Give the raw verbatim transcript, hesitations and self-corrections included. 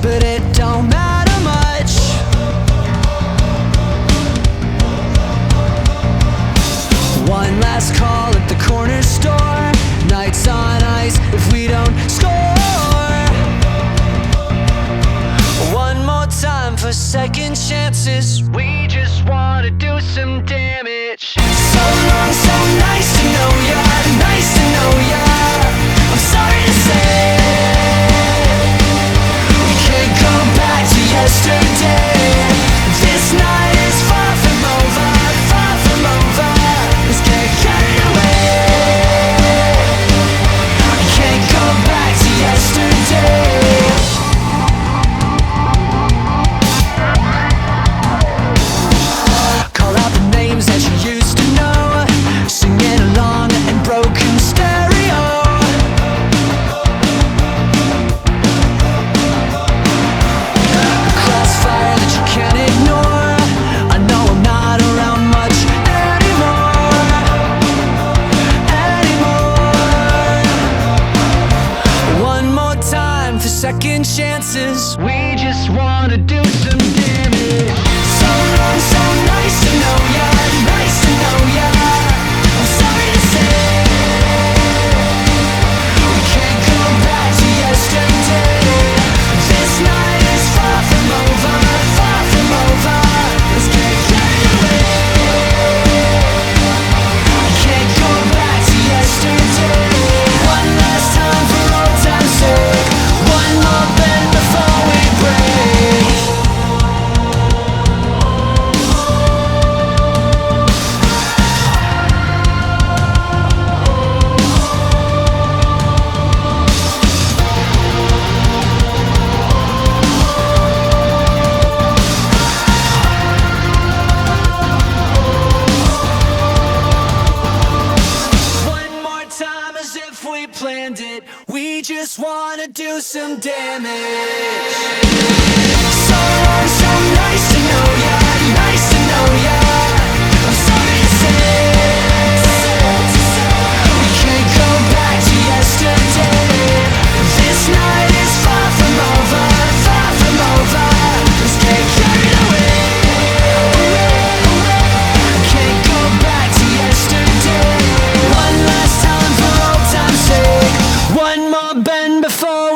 but it don't matter much. One last call at the corner store. Nights on ice if we don't score. One more time for second chances. We just wanna do some damage. So long, so nice to know ya, nice to know ya. I'm sorry to say we can't go back to yesterday. This night is far from over, far from over. Let's get carried away. We can't go back to yesterday. Call out the names that you used to know, singing along in broken stereo. Crossfire that you can't ignore. I know I'm not around much anymore, anymore. One more time for second chances. We just wanna do some damage. So long, so nice to know ya, nice to know ya. I'm sorry to say we can't go back to yesterday. This night is far from over, far from over. Let's get carried away. We can't go back to yesterday. One last time for old time's sake. One more bend before we break. One more time as if we planned it. We just wanna do some damage. So long, so nice to know ya, nice to know ya. I'm sorry to say we can't go back to yesterday. This night is far from over, far from over. Let's get carried away. Can't go back to yesterday. One last time for old time's sake. One more bend before